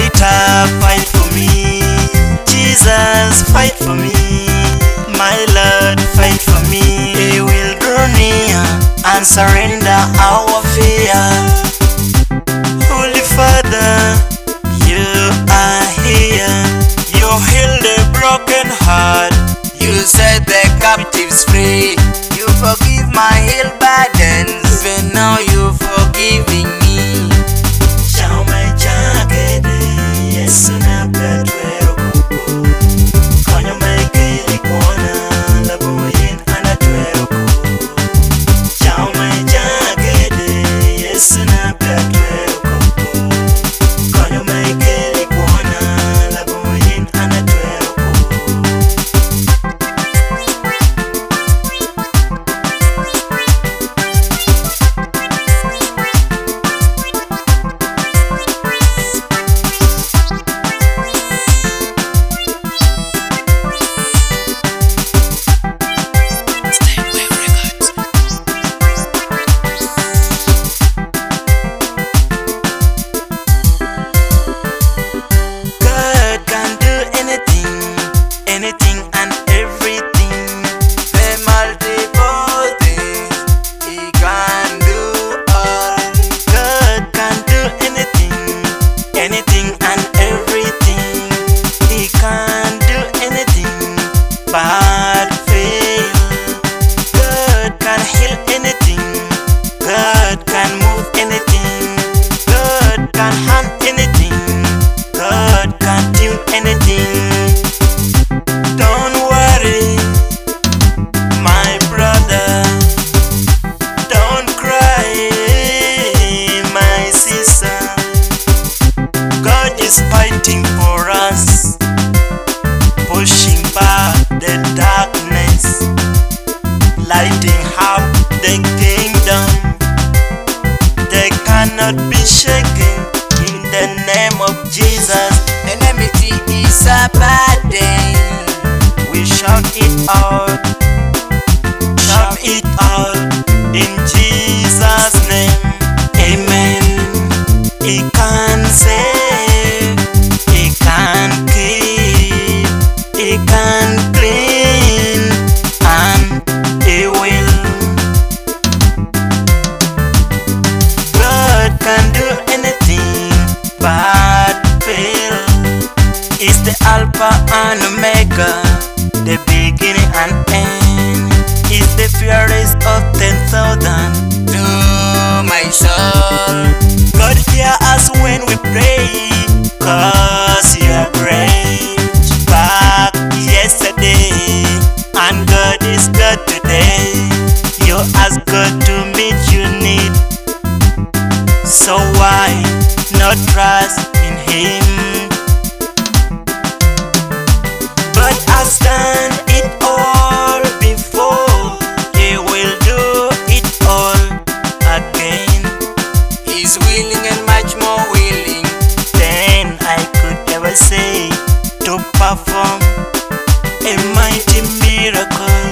fighter, fight for me. Jesus, fight for me. My Lord, fight for me. He will draw near and surrender our fear. Holy Father, you are here. You heal the broken heart. You set the captives free. You forgive my ill burdens. Even now you forgiving me. Chama chakede, Yesu na petwero kuku. Konyo maikeli kuona, laboyin anatwero kuku. Chama chakede, Yesu na petwero kuku. Konyo maikeli kuona, laboyin anatwero kuku. Anything and everything, the multiple things, He can do all. God can do anything and everything. He can do anything but fail. God can heal anything. God can move anything. God can hunt anything. God can tune anything. Don't worry, my brother. Don't cry, my sister. God is fighting for us, pushing back the darkness, lighting up the kingdom. They cannot be shaken in the name of Jesus. Enmity is a burden. We shout it out in Jesus' name. Amen. He can save, He can keep, He can clean, and He will. God can do anything but fail. He's the Alpha and Omega, the beginning and end. He's the fairest of 10,000 to my soul. God hear us when we pray, 'cause you are great. Back yesterday, and God is God today. You ask God to meet your need, so why not trust in Him? But I've done it all before. He will do it all again. He's willing and much more willing than I could ever say, to perform a mighty miracle.